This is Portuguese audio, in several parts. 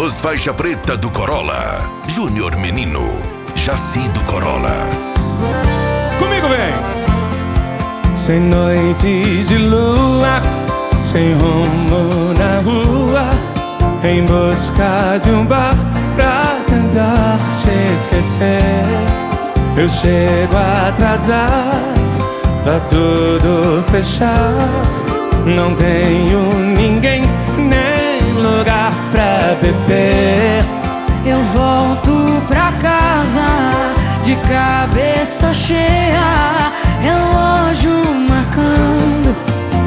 Os faixa preta do Corolla, Júnior Menino, Jaci do Corolla. Comigo vem! Sem noites de lua, sem rumo na rua, em busca de um bar pra tentar se esquecer. Eu chego atrasado, tá tudo fechado, não tenho ninguém nem lugar pra beber. Eu volto pra casa de cabeça cheia, relógio marcando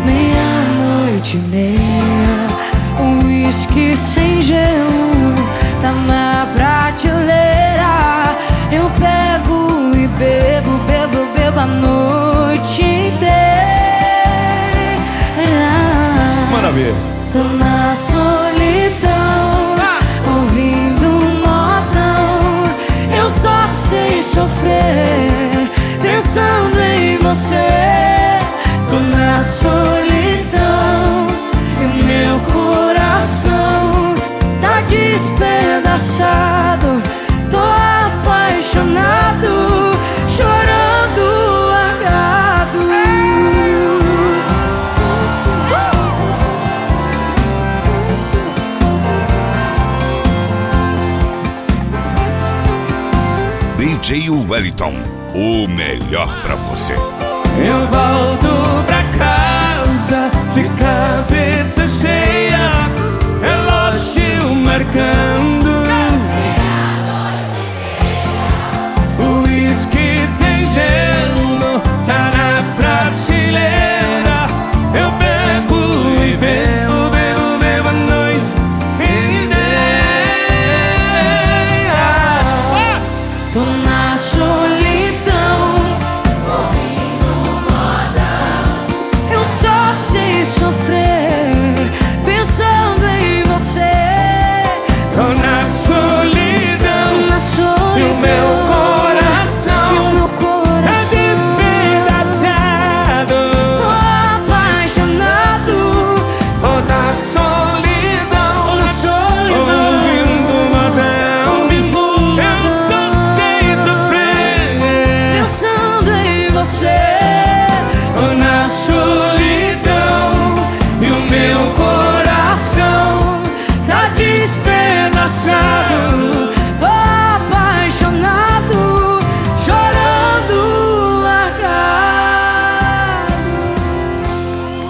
00:30. O uísque sem gelo tá na prateleira. Eu pego e bebo, bebo, bebo a noite inteira. Maravilha! Tô na solidão, ouvindo um modão. Eu só sei sofrer pensando em você. Tô na solidão e o meu coração tá despedaçado. Tô apaixonado, chorando largado. DJ Wellington, o melhor pra você. Eu volto pra casa de cabeça cheia, relógio marcando. O uísque sem gelo tá na prateleira. Eu bebo e bebo, bebo, bebo a noite inteira. Tô na solidão, ouvindo modão. Eu só sei sofrer pensando em você. Tô na solidão, Na solidão, e o meu coração e o meu tá coração despedaçado. tô apaixonado. Tô na solidão, Na solidão, ouvindo modão. Eu só sei sofrer pensando em você. Tô na solidão.